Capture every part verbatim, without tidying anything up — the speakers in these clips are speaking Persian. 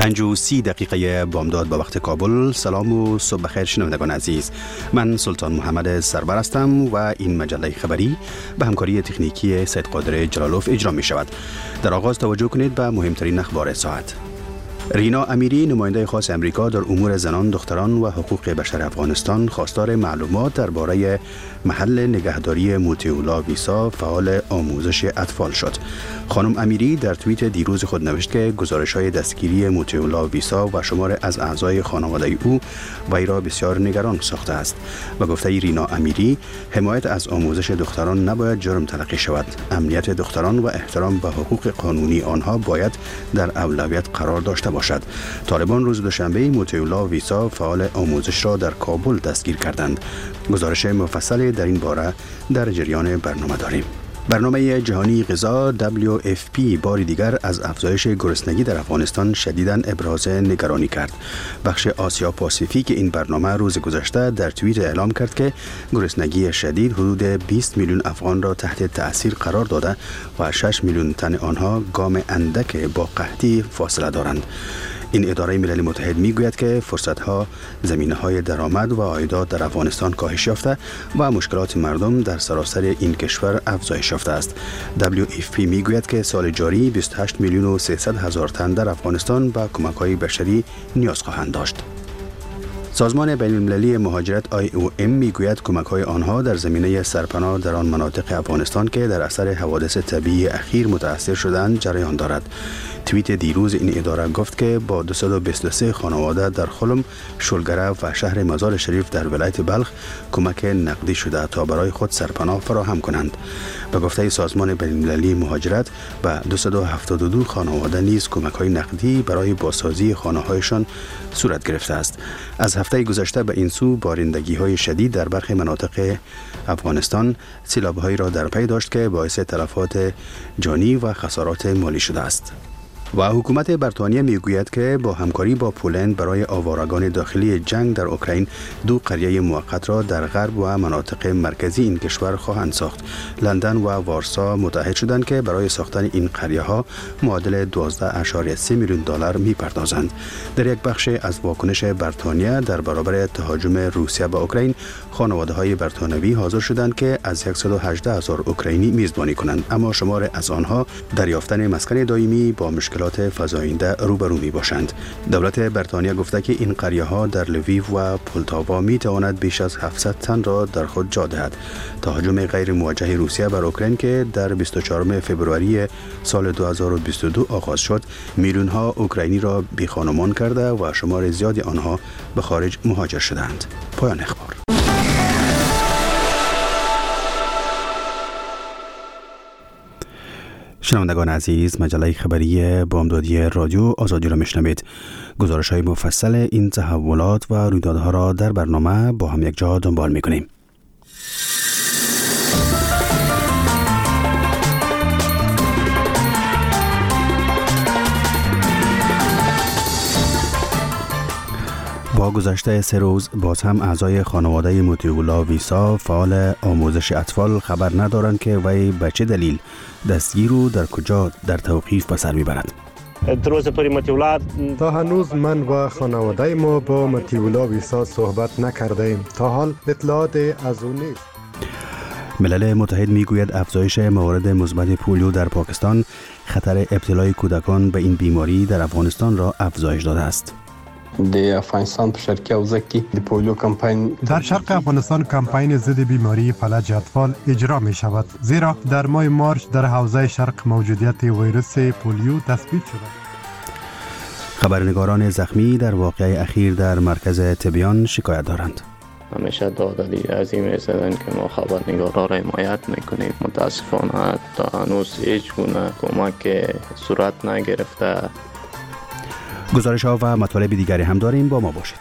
پنج و سی دقیقه بامداد به وقت کابل. سلام و صبح بخیر شنوندگان عزیز. من سلطان محمد سرور هستم و این مجله خبری به همکاری تکنیکی سید قادر جلالوف اجرا می شود. در آغاز توجه کنید به مهمترین اخبار ساعت. رینا امیری، نماینده خاص امریکا در امور زنان، دختران و حقوق بشر افغانستان، خواستار معلومات درباره محل نگهداری موتیولا ویسا، فعال آموزش اطفال شد. خانم امیری در توییت دیروز خود نوشت که گزارش‌های دستگیری موتیولا ویسا و شمار از اعضای خانواده او وی را بسیار نگران ساخته است. و گفته رینا امیری، حمایت از آموزش دختران نباید جرم تلقی شود. امنیت دختران و احترام به حقوق قانونی آنها باید در اولویت قرار داشته باشد. طالبان روز دوشنبه موتیولا ویسا، فعال آموزش را در کابل دستگیر کردند. گزارش مفصل در این باره در جریان برنامه داریم. برنامه جهانی غذا دبلیو اف پی بار دیگر از افزایش گرسنگی در افغانستان شدیداً ابراز نگرانی کرد. بخش آسیا پاسیفیک این برنامه روز گذشته در توییت اعلام کرد که گرسنگی شدید حدود بیست میلیون افغان را تحت تأثیر قرار داده و شش میلیون تن آنها گام اندک با قحطی فاصله دارند. این اداره ملل متحد میگوید که فرصت‌ها، زمینه‌های درآمد و عایدات در افغانستان کاهش یافته و مشکلات مردم در سراسر این کشور افزایش یافته است. دبلیو اف پی میگوید که سال جاری بیست و هشت میلیون و سیصد هزار تن در افغانستان به کمک‌های بشری نیاز خواهند داشت. سازمان بین المللی مهاجرت آی او ام میگوید کمک‌های آنها در زمینه سرپناه در آن مناطق افغانستان که در اثر حوادث طبیعی اخیر متاثر شدند جریان دارد. توییت دیروز این اداره گفت که با دویست و بیست و سه خانواده در خلم، شلگره و شهر مزار شریف در ولایت بلخ کمک نقدی شده تا برای خود سرپناه فراهم کنند. به گفته سازمان بین المللی مهاجرت به دویست و هفتاد و دو خانواده نیز کمک‌های نقدی برای بازسازی خانه‌هایشان صورت گرفته است. از هفته گذشته به این سو بارندگی‌های شدید در برخی مناطق افغانستان سیلاب‌هایی را در پی داشت که باعث تلفات جانی و خسارات مالی شده است. و حکومت بریتانیا میگوید که با همکاری با پولند برای آوارگان داخلی جنگ در اوکراین دو قریه موقت را در غرب و مناطق مرکزی این کشور خواهند ساخت. لندن و وارسا متحد شدند که برای ساختن این قریه ها معادل دوازده ممیز سه میلیون دلار میپردازند. در یک بخش از واکنش بریتانیا در برابر تهاجم روسیه به اوکراین، خانواده های بریتانوی حاضر شدند که از صد و هجده هزار اوکراینی میزبانی کنند، اما شمار از آنها در یافتن مسکن دائمی با مشکلات فزاینده روبرو می باشند. دولت بریتانیا گفته که این قریه ها در لویو و پولتاوا می تواند بیش از هفتصد تن را در خود جا دهد. تهاجم غیر موجه روسیه بر اوکراین که در بیست و چهارم فوریه سال دو هزار و بیست و دو آغاز شد، میلیون ها اوکراینی را بی خانمان کرده و شمار زیادی آنها به خارج مهاجر شدند. پایان اخبار. شنوندگان عزیز، مجله خبری بامدادی رادیو آزادی را میشنوید. گزارش های مفصل این تحولات و رویدادها را در برنامه با هم یک جا دنبال میکنیم. با گذشته سه روز باز هم اعضای خانواده موتیولا ویسا، فعال آموزش اطفال، خبر ندارند که وی به چه دلیل دستگیر و در کجا در توقیف به سر میبرد. تا هنوز من و خانواده ما با موتیولا ویسا صحبت نکرده ایم. تا حال اطلاعات از او نیست. ملل متحد میگوید افزایش موارد مثبت پولیو در پاکستان خطر ابتلای کودکان به این بیماری در افغانستان را افزایش داده است. د افغانستان په شرقي حوزه کې د پولیو کمپاین در شرق افغانستان کمپاین ضد بیماری فلج اطفال اجرا می شود، زیرا در ماه مارچ در حوزه شرق موجودیت ویروس پولیو تثبیت شده. خبرنگاران زخمی در واقعه اخیر در مرکز تبیان شکایت دارند. همیشه دادلی عظیم ایستادن که ما خبرنگارا را حمایت میکنیم. متاسفانه تا هنوز هیچ گونه کمک صورت نگرفته. گزارش ها و مطالب دیگری هم داریم، با ما باشید.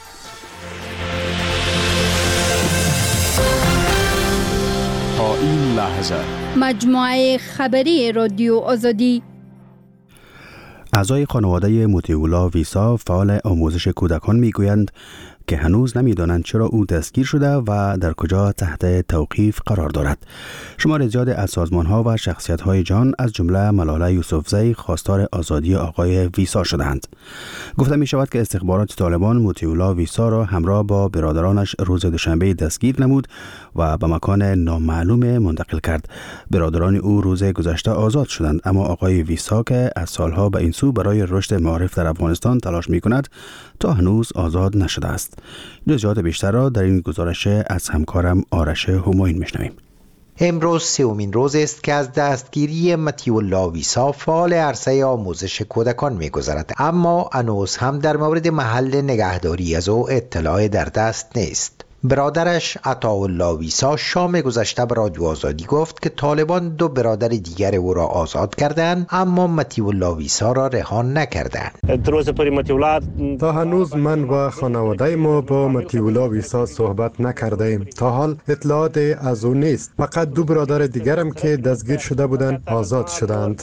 تا این لحظه مجموعه خبری رادیو آزادی. اعضای خانواده موتیولا ویسا، فعال آموزش کودکان، میگویند که هنوز نمی‌دانند چرا او دستگیر شده و در کجا تحت توقیف قرار دارد. شمار زیاد از سازمان‌ها و شخصیت‌های جهان از جمله ملاله یوسفزئی خواستار آزادی آقای ویسا شدند. گفته می‌شود که استخبارات طالبان مطیع الله ویسا را همراه با برادرانش روز دوشنبه دستگیر نمود و به مکان نامعلوم منتقل کرد. برادران او روز گذشته آزاد شدند، اما آقای ویسا که از سالها به این سو برای رشد معارف در افغانستان تلاش می‌کند تا هنوز آزاد نشده است. جزئیات بیشتر را در این گزارش از همکارم آرش همایون می‌شنویم. امروز سومین روز است که از دستگیری مطیع الله ویسا فعال عرصه آموزش کودکان می‌گذرد، اما هنوز هم در مورد محل نگهداری از او اطلاع در دست نیست. برادرش عطاالله ویسا شام گذشته به رادیو آزادی گفت که طالبان دو برادر دیگر او را آزاد کردند، اما مطیع الله ویسا را رها نکردند. تا هنوز من و خانواده ما با مطیع الله ویسا صحبت نکردیم. تا حال اطلاعات از او نیست. فقط دو برادر دیگرم که دستگیر شده بودند آزاد شدند.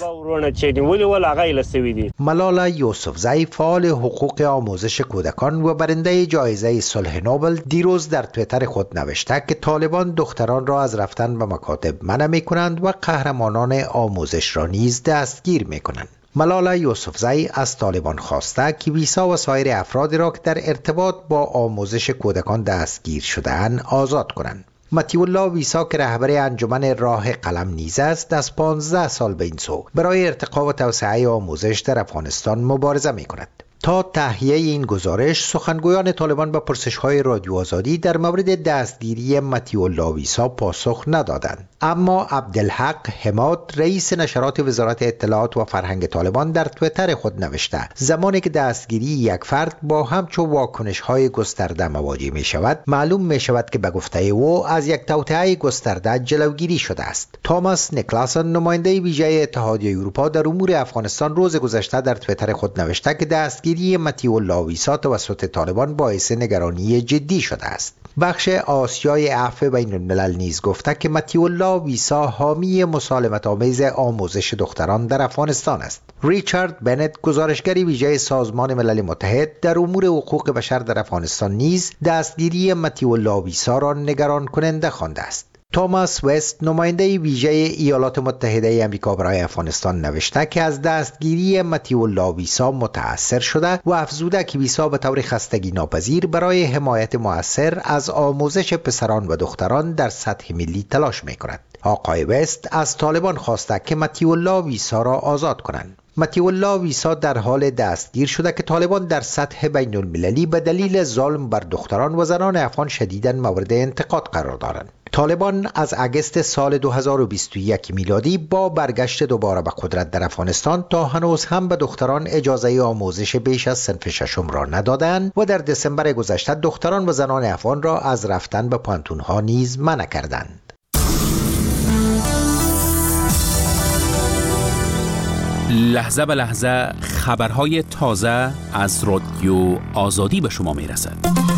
ملاله یوسفزئی فعال حقوق آموزش کودکان و برنده جایزه صلح نوبل دیروز در توییتر خود نوشته که طالبان دختران را از رفتن به مکاتب منع می‌کنند و قهرمانان آموزش را نیز دستگیر می‌کنند. ملاله یوسفزئی از طالبان خواسته که ویسا و سایر افرادی را که در ارتباط با آموزش کودکان دستگیر شده‌اند آزاد کنند. مطیع الله ویسا که رهبر انجمن راه قلم نیز است، از پانزده سال به این سو برای ارتقا و توسعه آموزش در افغانستان مبارزه می‌کند. تا تهیه این گزارش سخنگویان طالبان به پرسش‌های رادیو آزادی در مورد دستگیری مطیع الله ویسا پاسخ ندادند، اما عبدالحق حماد رئیس نشرات وزارت اطلاعات و فرهنگ طالبان در توییتر خود نوشته زمانی که دستگیری یک فرد با همچون واکنش‌های گسترده مواجه می‌شود، معلوم می‌شود که به گفته او از یک توطئه گسترده جلوگیری شده است. توماس نیکلاسن نماینده ویژه اتحادیه اروپا در امور افغانستان روز گذشته در توییتر خود نوشته که دستگیری مطیع الله ویسا توسط طالبان باعث نگرانی جدی شده است. بخش آسیای عفو بین الملل نیز گفته که مطیع الله ویسا حامی مسالمت آمیز آموزش دختران در افغانستان است. ریچارد بنت گزارشگر ویژه سازمان ملل متحد در امور حقوق بشر در افغانستان نیز دستگیری مطیع الله ویسا را نگران کننده خوانده است. توماس وست نماینده ویژه ایالات متحده آمریکا برای افغانستان نوشته که از دستگیری مطیع الله ویسا متأثر شده و افزوده که ویسا به طور خستگی ناپذیر برای حمایت مؤثر از آموزش پسران و دختران در سطح ملی تلاش می‌کند. آقای وست از طالبان خواسته که مطیع الله ویسا را آزاد کنند. مطیع الله ویسا در حال دستگیر شده که طالبان در سطح بین المللی به دلیل ظلم بر دختران و زنان افغان شدیداً مورد انتقاد قرار دارند. طالبان از اگست سال دو هزار و بیست و یک میلادی با برگشت دوباره به قدرت در افغانستان تا هنوز هم به دختران اجازه آموزش بیش از صنف ششم را ندادند و در دسامبر گذشته دختران و زنان افغان را از رفتن به پانتون‌ها نیز منع کردند. لحظه به لحظه خبرهای تازه از رادیو آزادی به شما میرسد.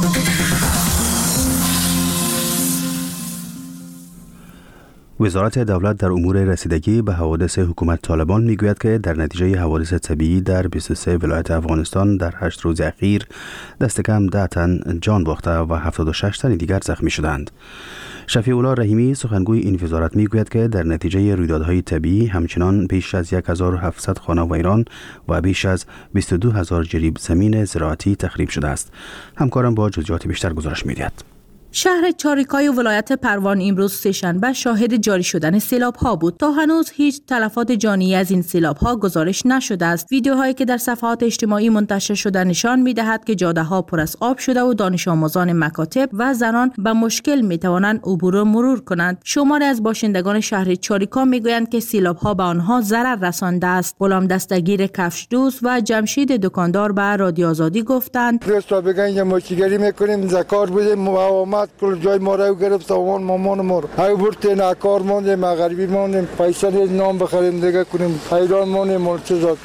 وزارت دولت در امور رسیدگی به حوادث حکومت طالبان میگوید که در نتیجه حوادث طبیعی در بیست و سه ولایت افغانستان در هشت روز اخیر دست کم ده تن جان باخته و هفتاد و شش تن دیگر زخمی شدند. شفیع الله رحیمی سخنگوی این وزارت میگوید که در نتیجه رویدادهای طبیعی همچنان بیش از هزار و هفتصد خانه ویران و بیش از بیست و دو هزار جریب زمین زراعتی تخریب شده است. همکارم با جزئیات بیشتر گزارش می‌دهد. شهر چاریکای ولایت پروان امروز سه‌شنبه شاهد جاری شدن سیلاب‌ها بود. تا هنوز هیچ تلفات جانی از این سیلاب‌ها گزارش نشده است. ویدیوهایی که در صفحات اجتماعی منتشر شده نشان می‌دهد که جاده‌ها پر از آب شده و دانش آموزان مکاتب و زنان به مشکل می‌توانند عبور و مرور کنند. شماری از باشندگان شهر چاریکا می‌گویند که سیلاب‌ها به آنها ضرر رسانده است. غلام دستگیر کفشدوز و جمشید دکاندار به رادیو آزادی گفتند: دوستا بگن مشتری می‌کنیم زکار بودیم مقاومت کل جای ما رو گرفت اون مامان ما رو های برت ناکار مونده مغربی مونده پیسه نام بخریم دیگه کنیم حیران مونده ملچزات کنیم.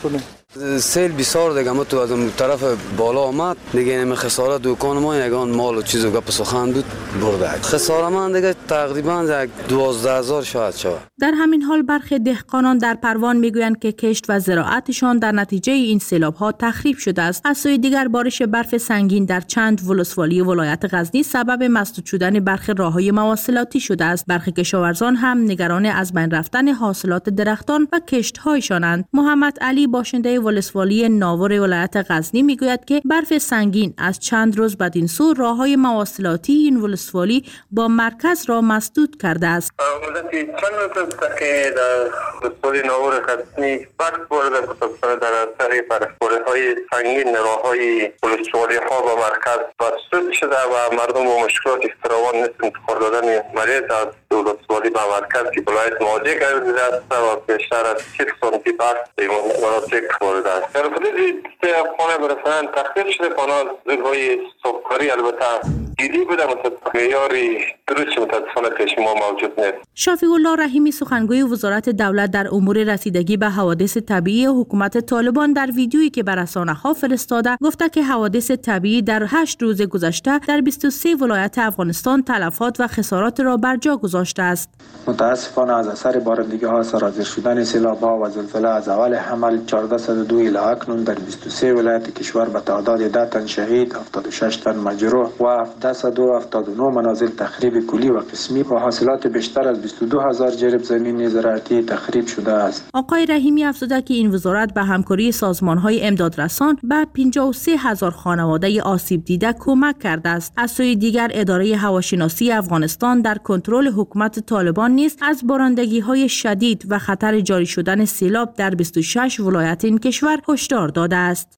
سیل بسیار دیگه ما تو از اون طرف بالا آمد دیگه این خسارت دکان ما یگان مال و چیز و گپ سخن بود برده. خسارت من دیگه تقریبا دوازده هزار شاید شود. در همین حال برخی دهقانان در پروان میگویند که کشت و زراعتشان در نتیجه این سیلاب‌ها تخریب شده است. از سوی دیگر بارش برف سنگین در چند ولسوالی ولایت غزنی سبب مسدود شدن برخی راه‌های مواصلاتی شده است. برخی کشاورزان هم نگران از بین رفتن حاصلات درختان و کشت‌هایشانند. محمد علی باشنده ولسوالی ناور ولایت غزنی میگوید که برف سنگین از چند روز بدین سو راه‌های مواصلاتی این ولسوالی با مرکز را مسدود کرده است. مدتی چند روز است که در ولسوالی ناور غزنی برف بارده متأسفانه در اثر برف‌باری‌های سنگین راه‌های ولسوالی‌ها با مرکز مسدود شده و مردم با مشکلات فراوان مثل انتقال دادن مریض از ولسوالی به مرکز که ولایت مواجه گردیده است و بیشتر از سی سانتی برف به مناطق وارد است. در حدود خانه برسان تخریب شده، پانال زیرهای صبحکاری البته دیدی بوده متأسفانه معیاری درست متأسفانه پیش ما موجود نیست. شافی الله رحیمی سخنگوی وزارت دولت در امور رسیدگی به حوادث طبیعی حکومت طالبان در ویدیویی که به رسانه‌ها فرستاده گفته که حوادث طبیعی در هشت روز گذشته در بیست و سه ولایت افغانستان تلفات و خسارات را بر جا گذاشته است. متاسفانه از اثر بارندگی‌ها سرازیر شدن سیلاب‌ها و زلزله از اول حمل چهارصد و دو الی اکنون در بیست و سه ولایت کشور به تعداد ده تن شهید، هفتاد و شش تن مجروح و هفتصد و هفتاد و نه منازل تخریب کلی و قسمی و حاصلات بیشتر از بیست و دو هزار جریب زمین زراعتی تخریب شده است. آقای رحیمی افزوده که این وزارت به همکاری سازمان‌های امدادرسان به پنجاه و سه هزار خانواده آسیب دیده کمک کرده است. از سوی دیگر اداره هواشناسی افغانستان در کنترل حکومت طالبان نیز از بارندگی‌های شدید و خطر جاری شدن سیلاب در بیست و شش ولایت این کشور هشدار داده است.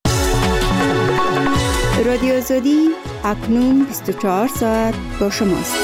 رادیو آزادی اکنون بیست و چهار ساعت با شماست.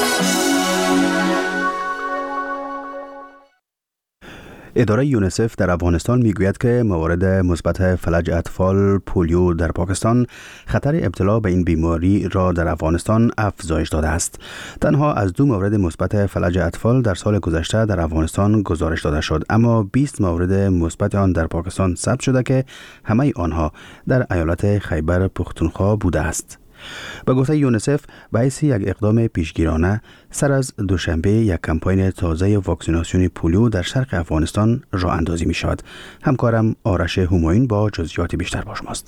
اداره یونیسف در افغانستان میگوید که موارد مثبت فلج اطفال پولیو در پاکستان خطر ابتلا به این بیماری را در افغانستان افزایش داده است. تنها از دو مورد مثبت فلج اطفال در سال گذشته در افغانستان گزارش داده شد، اما بیست مورد مثبت آن در پاکستان ثبت شده که همه آنها در ایالت خیبر پختونخوا بوده است. به گفته یونیسف به حیث یک اقدام پیشگیرانه سر از دوشنبه یک کمپاین تازه واکسیناسیون پولیو در شرق افغانستان راه اندازی می شود. همکارم آرش همایون با جزئیات بیشتر با شماست.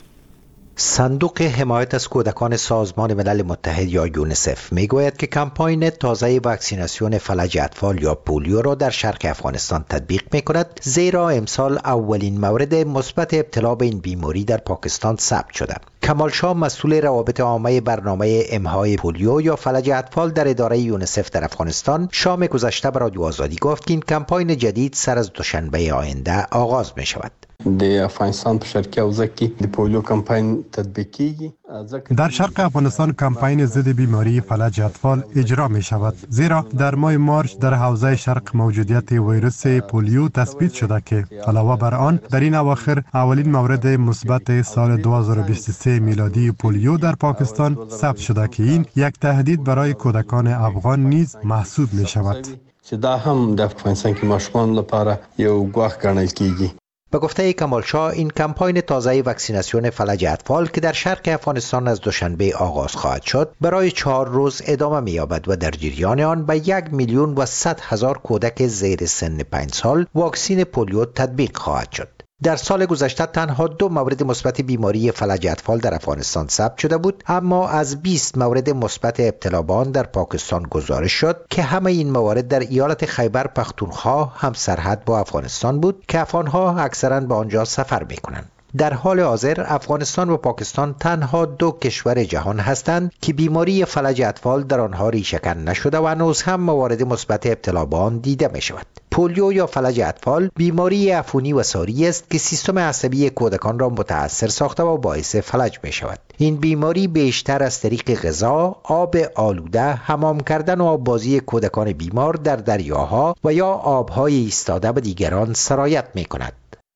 صندوق حمایت از کودکان سازمان ملل متحد یا یونیسف میگوید که کمپاین تازه واکسیناسیون فلج اطفال یا پولیو را در شرق افغانستان تطبیق میکند، زیرا امسال اولین مورد مثبت ابتلا به این بیماری در پاکستان ثبت شده. کمال شاه مسئول روابط عامه برنامه امهای پولیو یا فلج اطفال در اداره یونیسف در افغانستان شام گذشته به رادیو آزادی گفت که این کمپاین جدید سر از دوشنبه آینده آغاز می شود. د افغانستان په شرقي حوزه کې د پولیو کمپاین تطبیق کیږي. در شرق افغانستان کمپاین ضد بیماری فلج اطفال اجرا می شود، زیرا در ماه مارچ در حوزه شرق موجودیت ویروس پولیو تثبیت شده که علاوه بر آن در این اواخر اولین مورد مثبت سال دو هزار و بیست و سه میلادی پولیو در پاکستان ثبت شده که این یک تهدید برای کودکان افغان نیز محسوب می شود. چې دا هم د افغانستان کې ماشومان لپاره یو ګواښ ګڼل کیږي. به گفته کمال شاه این کمپاین تازه واکسیناسیون فلج اطفال که در شرق افغانستان از دوشنبه آغاز خواهد شد برای چهار روز ادامه می‌یابد و در جریان آن به یک میلیون و صد هزار کودک زیر سن پنج سال واکسین پولیو تطبیق خواهد شد. در سال گذشته تنها دو مورد مثبت بیماری فلج اطفال در افغانستان ثبت شده بود، اما از بیست مورد مثبت ابتلا به آن در پاکستان گزارش شد که همه این موارد در ایالت خیبر پختونخوا هم سرحد با افغانستان بود که افغانها اکثرا به آنجا سفر می‌کنند. در حال حاضر افغانستان و پاکستان تنها دو کشور جهان هستند که بیماری فلج اطفال در آنها ریشه‌کن نشده و هنوز هم موارد مثبت ابتلا به آن دیده می شود. پولیو یا فلج اطفال بیماری عفونی و ساری است که سیستم عصبی کودکان را متاثر ساخته و باعث فلج می شود. این بیماری بیشتر از طریق غذا، آب آلوده، حمام کردن و آببازی کودکان بیمار در دریاها و یا آبهای ایستاده به دیگران سرایت می کند.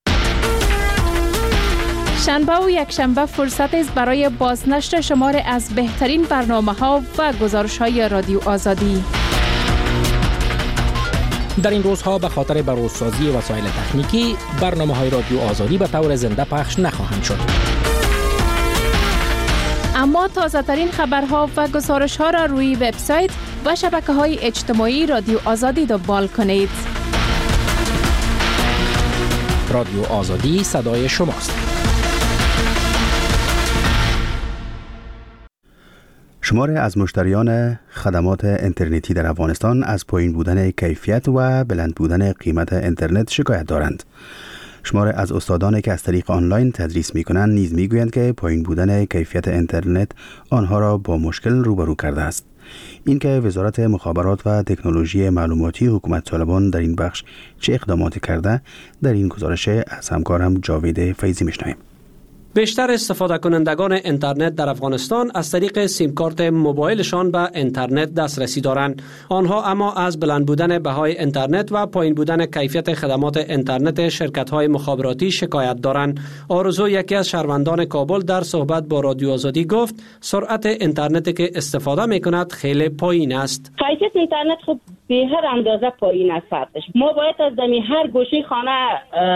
شنبه و یک شنبه فرصت است برای بازنشر شمار از بهترین برنامه ها و گزارش های رادیو آزادی. در این روزها به خاطر بروزسازی وسایل تکنیکی برنامه‌های رادیو آزادی به طور زنده پخش نخواهند شد. اما تازه ترین خبرها و گزارش ها را روی وبسایت و شبکه‌های اجتماعی رادیو آزادی دنبال کنید. رادیو آزادی صدای شماست. شمار از مشتریان خدمات اینترنتی در افغانستان از پایین بودن کیفیت و بلند بودن قیمت اینترنت شکایت دارند. شمار از استادانی که از طریق آنلاین تدریس می‌کنند نیز می‌گویند که پایین بودن کیفیت اینترنت آنها را با مشکل روبرو کرده است. اینکه وزارت مخابرات و تکنولوژی معلوماتی حکومت طالبان در این بخش چه اقداماتی کرده، در این گزارش از همکارم جاوید فیضی میشنویم. بیشتر استفاده کنندگان اینترنت در افغانستان از طریق سیم کارت موبایلشان به اینترنت دسترسی دارند. آنها اما از بلند بودن بهای اینترنت و پایین بودن کیفیت خدمات اینترنت شرکت‌های مخابراتی شکایت دارند. آرزو، یکی از شهروندان کابل، در صحبت با رادیو آزادی گفت سرعت اینترنتی که استفاده می‌کند خیلی پایین است. کیفیت اینترنت خب به هر اندازه پایین است. ما باید از دمی هر گوشه خانه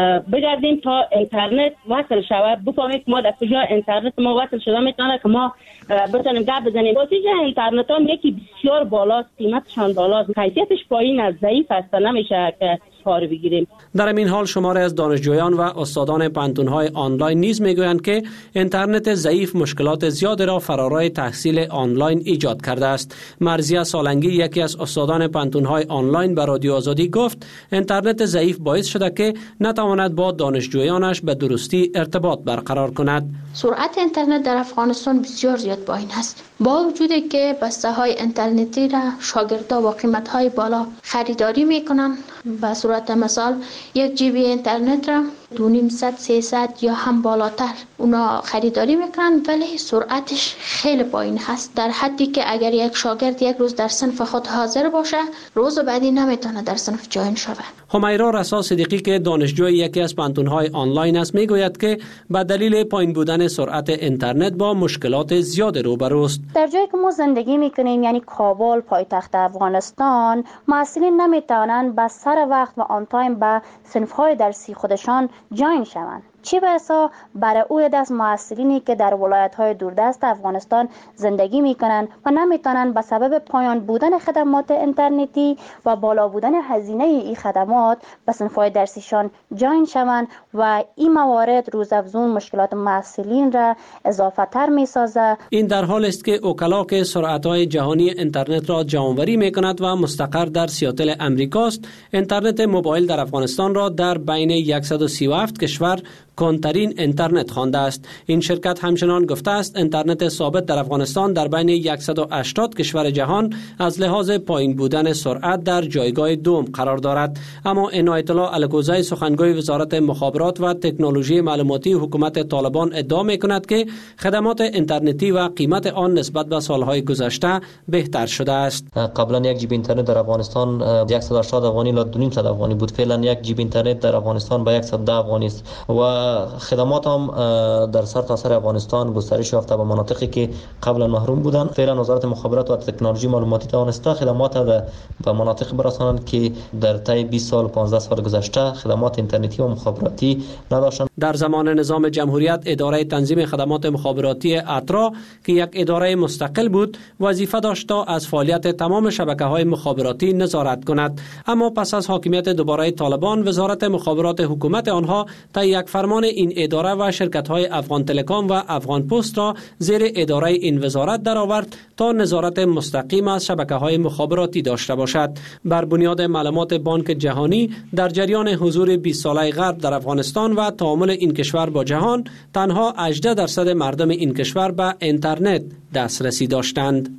بگردیم تا اینترنت وصل شود، بفهمیم ما در کجا اینترنت ما وصل شده میتونه که ما بتونیم گپ بزنیم. بازیج اینترنت هم یکی بسیار بالاست، قیمتشان بالاست، کیفیتش پایین است، ضعیف است، نمیشه که کار بگیریم. در این حال شماره از دانشجویان و استادان پانتون‌های آنلاین نیز میگویند که اینترنت ضعیف مشکلات زیادی را فرارای تحصیل آنلاین ایجاد کرده است. مرضیه سالنگی، یکی از استادان پانتون‌های آنلاین، به رادیو آزادی گفت اینترنت ضعیف باعث شده که نتواند با دانشجویانش به درستی ارتباط برقرار کند. سرعت اینترنت در افغانستان بسیار زیاد پایین است. با وجودی که بسته‌های اینترنتی را شاگردان با قیمت‌های بالا خریداری می‌کنند، به صورت مثال یک جی بی اینترنت را دو نیم صد سیصد یا هم بالاتر اونا خریداری میکنن، ولی سرعتش خیلی پایین هست، در حدی که اگر یک شاگرد یک روز در صنف خود حاضر باشه، روز بعدی نمیتونه در صنف جوین شود. همیرا رسا صدیقی که دانشجوی یکی از پانتون‌های آنلاین است میگوید که به دلیل پایین بودن سرعت اینترنت با مشکلات زیاد روبروست. در جایی که ما زندگی میکنیم، یعنی کابل پایتخت افغانستان، محصلین نمیتونن به سر وقت و آن تایم به صنف‌های درسی خودشان جوین شوند. چی بسا برای او دست محصلینی که در ولایت‌های دوردست افغانستان زندگی میکنن و نمیتونن به سبب پایان بودن خدمات اینترنتی و بالا بودن هزینه این خدمات به صنف‌های درسیشان جوین شوند و این موارد روزافزون مشکلات محصلین را اضافه تر میسازه. این در حال است که اوکلا که سرعت‌های جهانی اینترنت را جمع‌آوری میکند و مستقر در سیاتل امریکاست، اینترنت موبایل در افغانستان را در بین صد و سی و هفت کشور کنترین اینترنت خوانده است. این شرکت همچنان گفته است اینترنت ثابت در افغانستان در بین صد و هشتاد کشور جهان از لحاظ پایین بودن سرعت در جایگاه دوم قرار دارد. اما عنایت الله الکوزی، سخنگوی وزارت مخابرات و تکنولوژی معلوماتی حکومت طالبان، ادعا می‌کند که خدمات اینترنتی و قیمت آن نسبت به سالهای گذشته بهتر شده است. قبلا یک جیب اینترنت در افغانستان صد و هشتاد افغانی تا دو نیم صد افغانی بود. فعلا یک جیب اینترنت در افغانستان با صد و ده افغانی است و خدمات هم در سر تا سر افغانستان گسترش یافته به مناطقی که قبلا محروم بودند. فعلا وزارت مخابرات و تکنولوژی معلوماتی توانسته خدمات به مناطق برسانند که در طی بیست سال پانزده سال گذشته خدمات اینترنتی و مخابراتی نداشتند. در زمان نظام جمهوریت اداره تنظیم خدمات مخابراتی اترا که یک اداره مستقل بود، وظیفه داشت تا از فعالیت تمام شبکه‌های مخابراتی نظارت کند. اما پس از حاکمیت دوباره طالبان، وزارت مخابرات حکومت آنها تا یک فرمان این اداره و شرکت‌های افغان تلکام و افغان پست را زیر اداره این وزارت درآورد تا نظارت مستقیم از شبکه‌های مخابراتی داشته باشد. بر بنیاد معلومات بانک جهانی، در جریان حضور بیست ساله غرب در افغانستان و تعامل این کشور با جهان، تنها هجده درصد مردم این کشور به اینترنت دسترسی داشتند.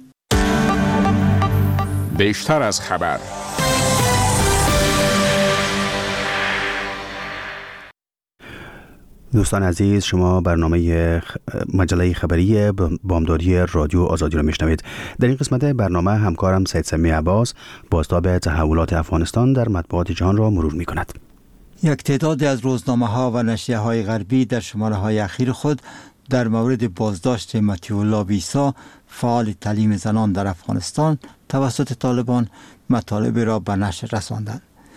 بیشتر از خبر. دوستان عزیز، شما برنامه مجله خبری بامدادی رادیو آزادی را میشنوید. در این قسمت برنامه همکارم سید سمی عباس بازتاب تحولات افغانستان در مطبوعات جهان را مرور می کند. یک تعداد از روزنامه‌ها و نشریه‌های غربی در شماره‌های اخیر خود در مورد بازداشت مطیع الله ویسا، فعال تعلیم زنان در افغانستان توسط طالبان، مطالب را به نشر رساندند.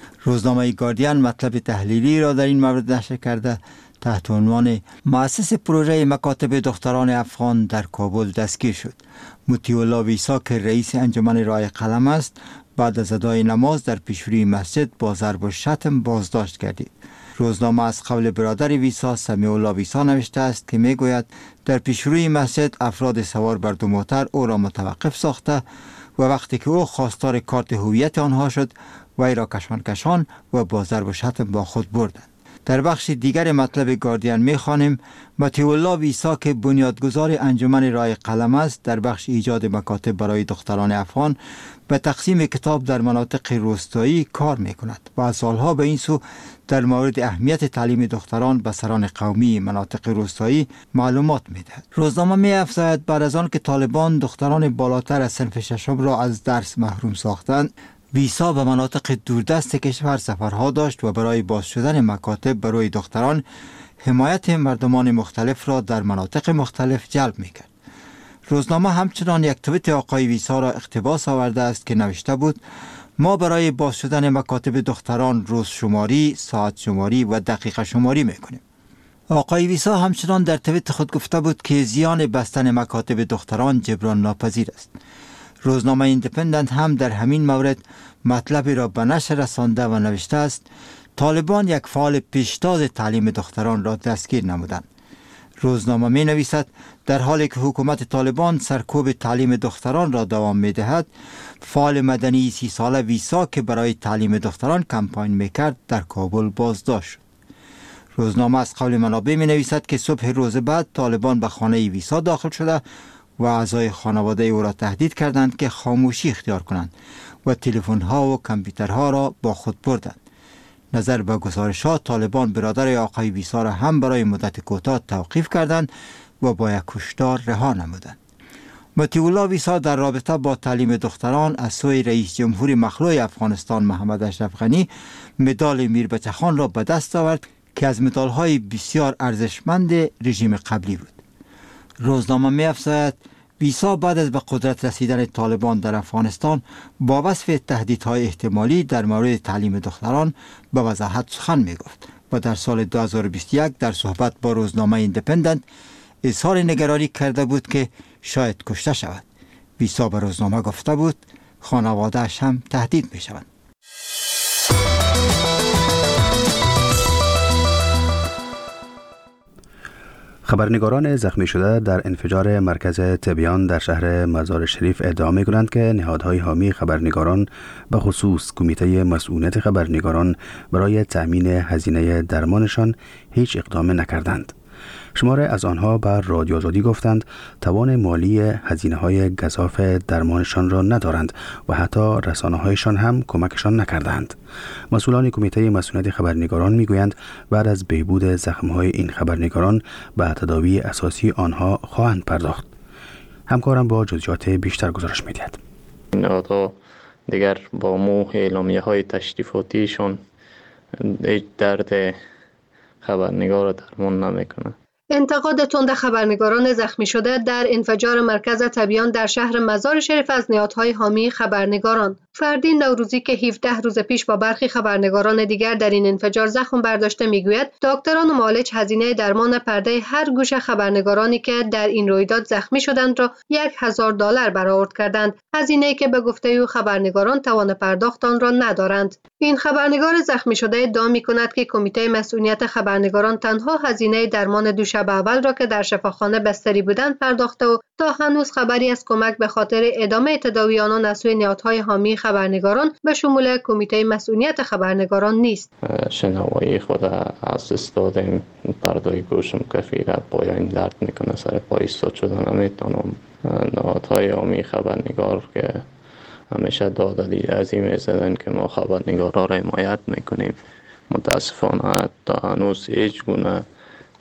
روزنامه گاردین مطلب تحلیلی را در این مورد نشر کرده تحت عنوان مؤسس پروژه مکاتب دختران افغان در کابل دستگیر شد. مطیع ویسا که رئیس انجمن رای قلم است بعد از ادای نماز در پیشروی مسجد با ضرب و شتم بازداشت گردید. روزنامه از قول برادر ویسا سمیع الله ویسا نوشته است که میگوید در پیشروی مسجد افراد سوار بر دو موتر او را متوقف ساخته و وقتی که او خواستار کارت هویت آنها شد وی را کشان کشان و با ضرب و شتم با خود بردند. در بخش دیگر مطلب گاردین می‌خوانیم مطیع الله ویسا که بنیادگذار انجمن رای قلم است در بخش ایجاد مکاتب برای دختران افغان به تقسیم کتاب در مناطق روستایی کار می‌کند و از سالها به این سو در مورد اهمیت تعلیم دختران به سران قومی مناطق روستایی معلومات می‌دهد. روزنامه می‌افزاید بعد از آن که طالبان دختران بالاتر از صنف ششم را از درس محروم ساختند، ویسا به مناطق دوردست کشور سفرها داشت و برای باز شدن مکاتب برای دختران حمایت مردمان مختلف را در مناطق مختلف جلب می‌کرد. روزنامه همچنان یک توییت آقای ویسا را اقتباس آورده است که نوشته بود: ما برای باز شدن مکاتب دختران روز شماری، ساعت شماری و دقیقه شماری می‌کنیم. آقای ویسا همچنان در توییت خود گفته بود که زیان بستن مکاتب دختران جبران ناپذیر است. روزنامه ایندیپندنت هم در همین مورد مطلبی را به نشر رسانده و نوشته است: طالبان یک فعال پیشتاز تعلیم دختران را دستگیر نمودند. روزنامه می نویسد در حالی که حکومت طالبان سرکوب تعلیم دختران را دوام می دهد، فعال مدنی سی ساله ویسا که برای تعلیم دختران کمپاین می کرد در کابل بازداشت شد. روزنامه از قول منابع می نویسد که صبح روز بعد طالبان به خانه ویسا داخل شده و اعضای خانواده او را تهدید کردند که خاموشی اختیار کنند و تلفن‌ها و کامپیوترها را با خود بردند. نظر به گزارش‌ها طالبان برادر آقای ویسا را هم برای مدت کوتاه توقیف کردند و با یک کشتار رها نمودند. مطیع الله ویسا در رابطه با تعلیم دختران از سوی رئیس جمهور مخلوع افغانستان محمد اشرف غنی مدال میربچه خان را به دست آورد که از مدال‌های بسیار ارزشمند رژیم قبلی بود. روزنامه می‌افزاید ویسا بعد از به قدرت رسیدن طالبان در افغانستان با وصف تهدیدهای احتمالی در مورد تعلیم دختران به وضاحت سخن می‌گفت و در سال دو هزار و بیست و یک در صحبت با روزنامه ایندیپندنت اظهار نگرانی کرده بود که شاید کشته شود. ویسا به روزنامه گفته بود خانواده‌اش هم تهدید می‌شوند. خبرنگاران زخمی شده در انفجار مرکز تبیان در شهر مزار شریف ادعا می‌کنند که نهادهای حامی خبرنگاران به خصوص کمیته مسئولیت خبرنگاران برای تأمین هزینه درمانشان هیچ اقدام نکردند. شماره از آنها بر رادیو آزادی گفتند توان مالی هزینه‌های گزاف درمانشان را ندارند و حتی رسانه‌هایشان هم کمکشان نکردند. مسئولان کمیته مسئولیت خبرنگاران میگویند بعد از بهبود زخم‌های این خبرنگاران به تداوی اساسی آنها خواهند پرداخت. همکارم با جزئیات بیشتر گزارش می‌دهد. نهادها دیگر با مو اعلامیه‌های تشریفاتیشون هیچ درد خبرنگار را درمان نمی‌کنند. انتقاد تند خبرنگاران زخمی شده در انفجار مرکز تبیان در شهر مزار شریف از نهادهای حامی خبرنگاران. فردین نوروزی که هفده روز پیش با برخی خبرنگاران دیگر در این انفجار زخم برداشته میگوید دکتران و معالج هزینه درمان پرده هر گوشه خبرنگارانی که در این رویداد زخمی شدند را یک هزار دلار برآورد کردند، هزینه‌ای که به گفته او خبرنگاران توان پرداخت آن را ندارند. این خبرنگار زخمی شده ادعا می‌کند که کمیته مسئولیت خبرنگاران تنها هزینه درمان دو شب اول را که در شفاخانه بستری بودند پرداخته و تا هنوز خبری از کمک به خاطر ادامه تداوی آنان از سوی نهادهای حامی خبرنگاران به شمول کمیته مسئولیت خبرنگاران نیست. شنوایی خود از استادم پردای گوشم کفیره پایین درد میکنه، سر پای ایستاد شدن نمیتونم. نهادهای حامی خبرنگار که همیشه دادلی عظیم زدن که ما خبرنگارا را حمایت میکنیم، متاسفانه تا هنوز هیچ گونه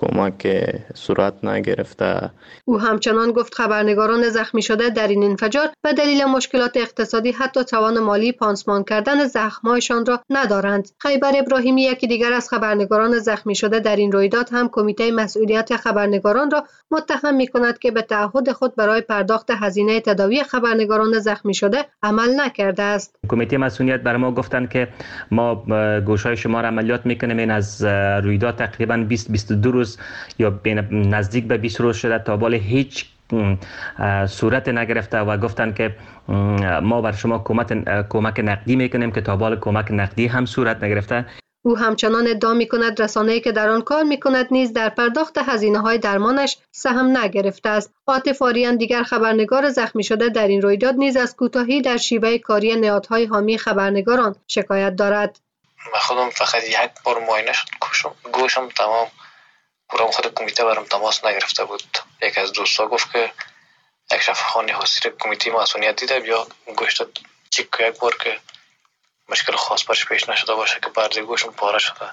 کمک صورت نگرفته. او همچنان گفت خبرنگاران زخمی شده در این انفجار به دلیل مشکلات اقتصادی حتی توان مالی پانسمان کردن زخم‌هایشان را ندارند. خیبر ابراهیمی، یکی دیگر از خبرنگاران زخمی شده در این رویداد، هم کمیته مسئولیت خبرنگاران را متهم می‌کند که به تعهد خود برای پرداخت هزینه تداوی خبرنگاران زخمی شده عمل نکرده است. کمیته مسئولیت بر ما گفتند که ما گوشهای شما را عملیات میکنیم. این از رویداد تقریبا بیست بیست و دو روز یا بین نزدیک به بیست روز شده تا بالا هیچ صورت نگرفته و گفتند که ما بر شما کمک کمک نقدی میکنیم که تا بالا کمک نقدی هم صورت نگرفته. او همچنان ادعا می‌کند رسانه‌ای که در آن کار می‌کند نیز در پرداخت هزینه‌های درمانش سهم نگرفته است. عاطف آریان، دیگر خبرنگار زخمی شده در این رویداد، نیز از کوتاهی در شیوه کاری نهادهای حامی خبرنگاران شکایت دارد. من خودم فقط یک بار معاینه شد گوشم گوشم تمام پورم خود کمیته برام تماس نگرفته بود. یک از دوستا گفت که یک شفاخانه حاصل کمیته مسئولیت دیده بیا گوشت چک یک بار که مشکل خاص برش پیش نشده باشه که پرده گوشم پاره شده.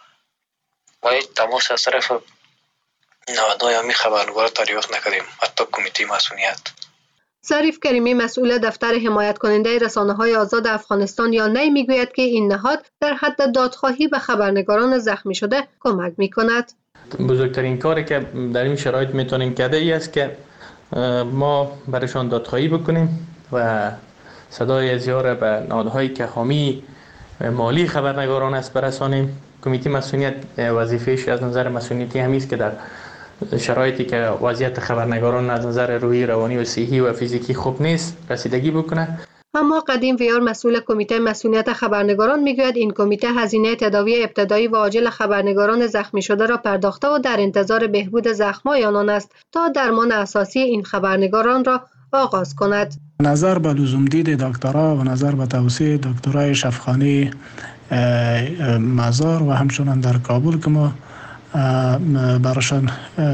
ما هیچ تماس از طرف نهادهای حامی خبرنگار دریافت نکردیم، حتی کمیته مسئولیت. ظریف کریمی، مسئول دفتر حمایت کننده رسانه‌های آزاد افغانستان یا نی، میگوید که این نهاد در حد دادخواهی به خبرنگاران زخمی شده کمک میکند. بزرگترین کاری که در این شرایط میتونیم کرده ای است که ما برایشان دادخواهی بکنیم و صدای ازیار به نهادهایی که حامی مالی خبرنگاران است برسانیم. کمیته مسئولیت وظیفه‌اش از نظر مسئولیتی همی است که در شرایطی که وضعیت خبرنگاران از نظر روحی، روانی و صحی و فیزیکی خوب نیست رسیدگی بکنه. اما قدیم ویار، مسئول کمیته مسئولیت خبرنگاران، میگوید این کمیته هزینه تداوی ابتدایی و عاجل خبرنگاران زخمی شده را پرداخته و در انتظار بهبود زخم‌های آنان است تا درمان اساسی این خبرنگاران را آغاز کند. نظر به لزوم دید دکترا و نظر به توسعه دکترای شفاخانه مزار و همچنان در کابل که ما براشان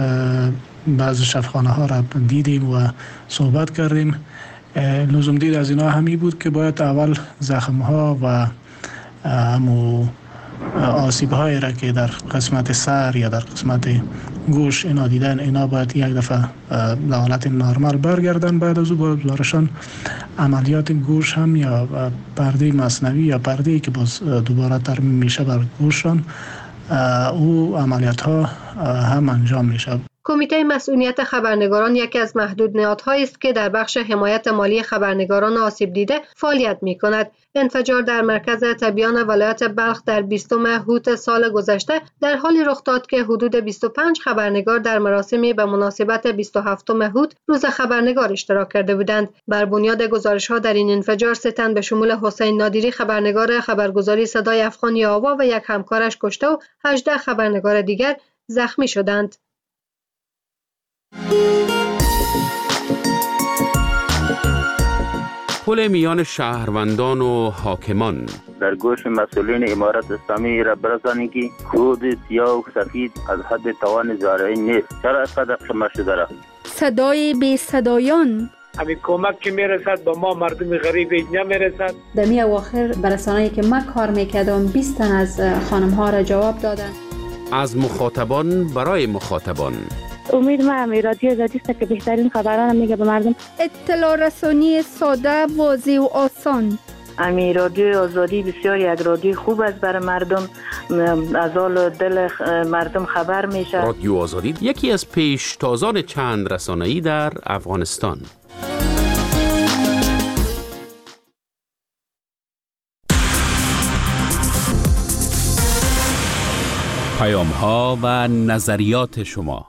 بعض شفاخانه ها را دیدیم و صحبت کردیم، لزوم دید از اینا همی بود که باید اول زخم ها و همو آسیب های را که در قسمت سر یا در قسمت گوش اینا دیدن، اینا باید یک دفعه به حالت نرمال برگردن. بعد از او باید براشان عملیات گوش هم یا پرده مصنوی یا پرده که باز دوباره ترمیم میشه بر گوششان، او عملیات ها هم انجام میشه. کمیته مسئولیت خبرنگاران یکی از محدود نهادهایی است که در بخش حمایت مالی خبرنگاران آسیب دیده فعالیت می کند. انفجار در مرکز تبیان ولایت بلخ در بیستم اوت سال گذشته در حالی رخ داد که حدود بیست و پنج خبرنگار در مراسمی به مناسبت بیست و هفتم اوت روز خبرنگار اشتراک کرده بودند. بر بنیاد گزارش‌ها در این انفجار سه تن به شمول حسین نادری، خبرنگار خبرگزاری صدای افغان آوا و یک همکارش کشته و هجده خبرنگار دیگر زخمی شدند. پل میان شهروندان و حاکمان در گوش مسئولین امارت اسلامی را برسانید که خود سیاه و سفید از حد توان زارعی نیست. چرا اینقدر شما شده را؟ صدای بی صدایان، همین کمک که میرسد به ما مردم غریب نمیرسد. در می اواخر برسانه‌ای که من کار میکردم بیست تن از خانم ها را جواب دادن. از مخاطبان برای مخاطبان. امید ما امی رادیو آزادی است که بهترین خبران میگه به مردم. اطلاع رسانی ساده، واضح و آسان. امی رادیو آزادی بسیار یک رادیو خوب است برای مردم، از حال دل مردم خبر میشه. رادیو آزادی یکی از پیشتازان چند رسانه‌ای در افغانستان. پیام ها و نظریات شما.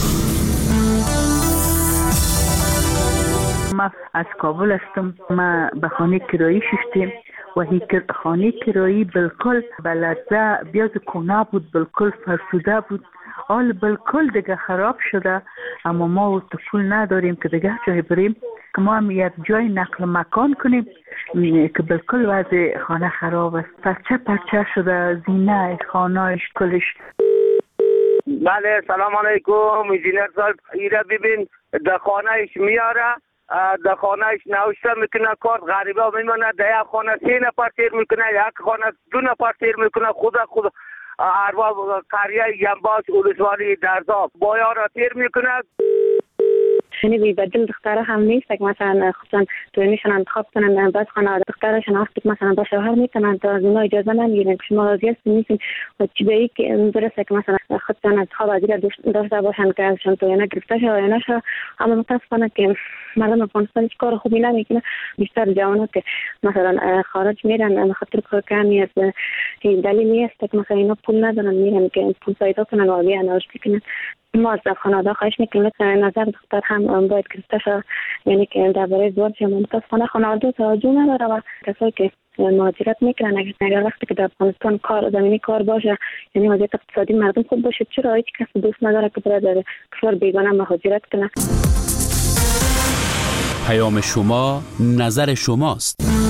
ما از کابل هستم. ما به خانه کرایی شدیم و هی خانه کرایی بالکل بلده بیاز کنا بود، بالکل فرسوده بود، حال بالکل دیگه خراب شده. اما ما تو پول نداریم که دیگه جای بریم که ما هم یک جای نقل مکان کنیم که بالکل وضع خانه خراب است، پرچه پرچه شده، زینه خانهش کلش. بله سلام علیکم انجینر صاحب، ایره ببین در خانهش میاره، در خانهش نوشته میکنه کارت غریبه میمونه، در یک خانه سه نفر سیر میکنه، یک خانه دو نفر سیر میکنه. خدا خدا ارباب قریه ینباش ولسوالی درزاب بایان را تیر میکند. یعنی بی‌بدل دخترها هم نیست که مثلا خصوصا تویمیشون انتخاب کنن بعد خانواده دخترشون وقتی مثلا با شوهر میتونن تا از اونها اجازه نمیگیرن که شما راضی هستین نیستین و چی به که درسته که مثلا خودشون انتخاب از دیگر داشته باشن که ازشون تویانه گرفته شه یا نشه، اما متاسفانه که مردم افغانستان هیچ کار خوبی نمیکنه. بیشتر جوانات که مثلا خارج میرن به خاطر کار کمی است، دلیل نیست که مثلا اینا پول ندارن میرن که پول پیدا کنن و بیان اوش کنن. ما از خانواده خواهش میکنیم نظر دختر هم باید گرفته شد، یعنی که درباره ازدواج متاسفانه خانواده توجه نداره و کسایی که مهاجرت میکنن اگر وقتی که در افغانستان کار زمینی کار باشه، یعنی وضعیت اقتصادی مردم خوب باشه، چرا هیچ کس دوست نداره که برای در کشور بیگانه مهاجرت کنه. پیام شما نظر شماست.